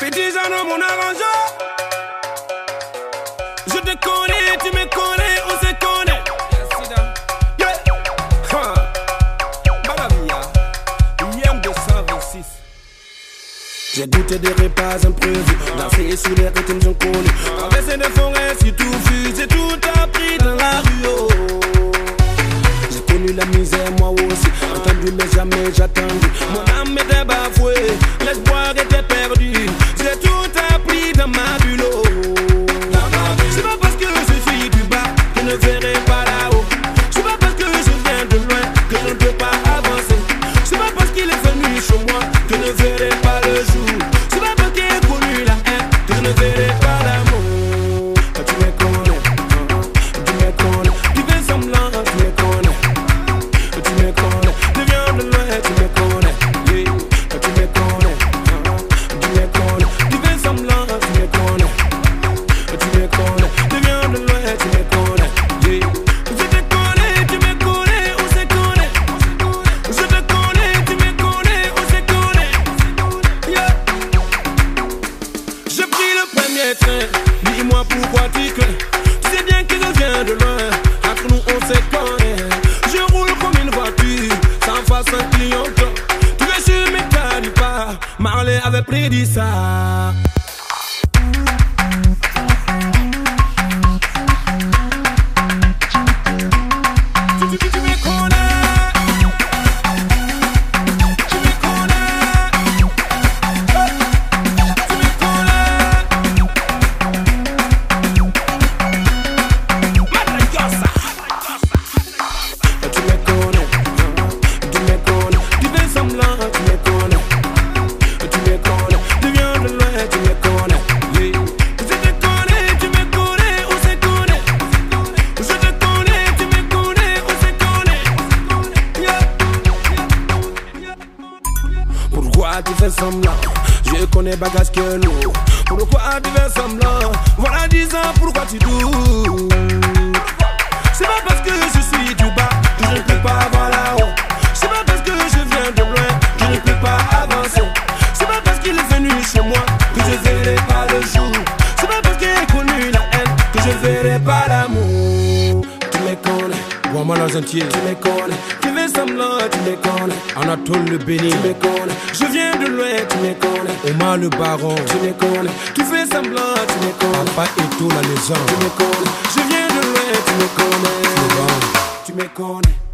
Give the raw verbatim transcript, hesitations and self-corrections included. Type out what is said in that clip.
fait dix ans dans mon arrangeur. Je te connais, tu me connais, on se connaît. Yeah. Ha. Balamia, I M deux cent vingt-six. J'ai goûté des repas imprévus, dansé sous les rythmes j'en connais. Traversé des forêts si tout fuse, j'ai tout appris dans la rue. Oh. J'ai connu la misère moi aussi, entendu mais jamais j'attendu. Mon âme était bafouée, l'espoir était perdu. J'ai tout appris dans ma bulle. Oh. C'est pas parce que je suis du bas que je ne verrai pas là-haut. C'est pas parce que je viens de loin que je ne peux pas avancer. C'est pas parce qu'il est venu chez moi que je ne verrai pas le jour. C'est pas parce qu'il a connu la haine que je ne verrai pas l'amour. Tu me connais, tu me connais, tu fais semblant, tu me connais, tu me connais, tu viens de loin, tu me connais, yeah. Tu me connais, tu me connais, tu fais semblant, tu me connais, tu me connais, tu viens de loin, tu me connais, yeah. Je te connais, tu me connais, on se connaît. Je te connais, tu me connais, on se connaît, yeah. J'ai pris le premier train, dis-moi pourquoi tu crains. Tu sais bien que je viens de loin, entre nous on se connaît. Je roule comme une voiture, sans face un client. Tu veux sur mes calibres, Marley avait prédit ça. Tu, tu, tu me connais, tu me connais, tu me connais. Madagascar. Tu me connais, tu me connais, tu fais semblant, tu me connais, tu me connais, tu viens de loin, tu me connais, yeah. Je te connais, tu me connais, on se connaît. Je te connais, tu me connais, on se connaît, yeah. Pourquoi tu fais semblant? Je connais bagage que nous. Pourquoi tu fais semblant? Voilà dix ans, pourquoi tu doutes? C'est pas parce que je suis du bas que je ne peux pas avoir là-haut. C'est pas parce que je viens de loin que je ne peux pas avancer. C'est pas parce qu'il est venu chez moi que je verrai pas le jour. C'est pas parce qu'il a connu la haine que je verrai pas l'amour. Tu me connais, Bois-moi dans un tiers. tu me connais, tu fais semblant, tu me connais, Anatole le Béni. tu me connais, je viens de loin, tu me connais, Omar le Baron. tu me connais, tu fais semblant, tu me connais, Papa Eto la tu légende. me connais, je viens de loin, tu me connais, Le Baron. tu me connais.